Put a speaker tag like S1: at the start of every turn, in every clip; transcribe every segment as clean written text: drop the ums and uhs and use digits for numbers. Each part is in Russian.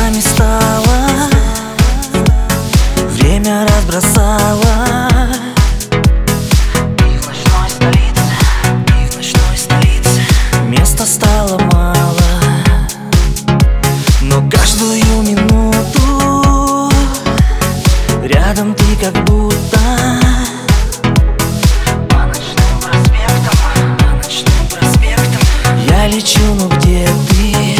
S1: нами стало, время разбросало. И в ночной столице места стало мало, но каждую минуту рядом ты как будто. По ночным проспектам я лечу, но где ты?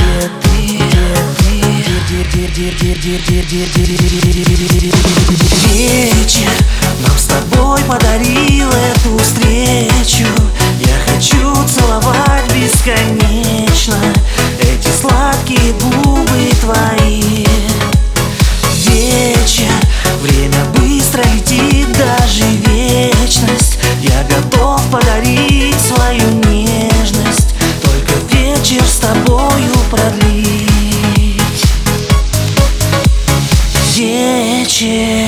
S1: Вечер нам с тобой подарил эту встречу. Я хочу целовать бесконечно эти сладкие губы твои. Вечер, время быстро летит, даже вечность. Я готов подарить свою нежность, только вечер с тобою продлить. Вечер.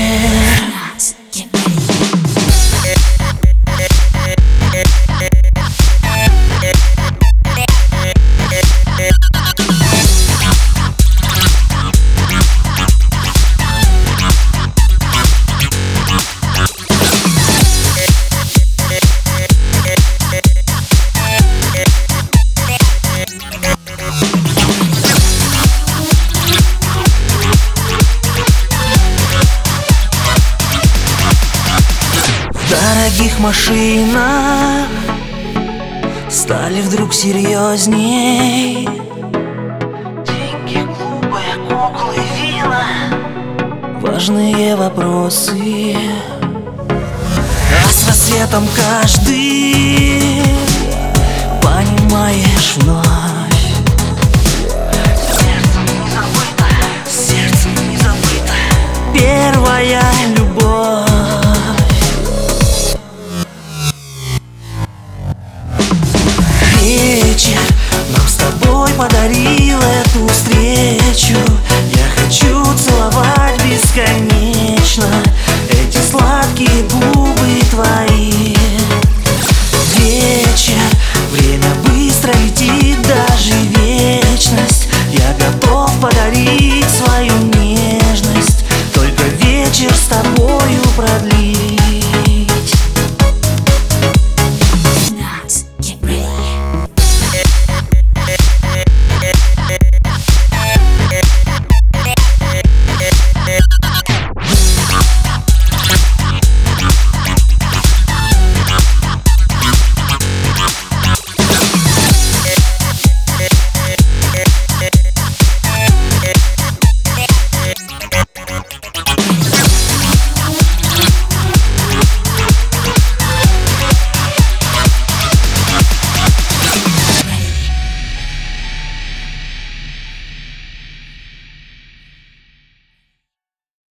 S1: В дорогих машинах стали вдруг серьезней. Деньги, клубы, куклы, вина, важные вопросы. А с рассветом каждый, понимаешь, вновь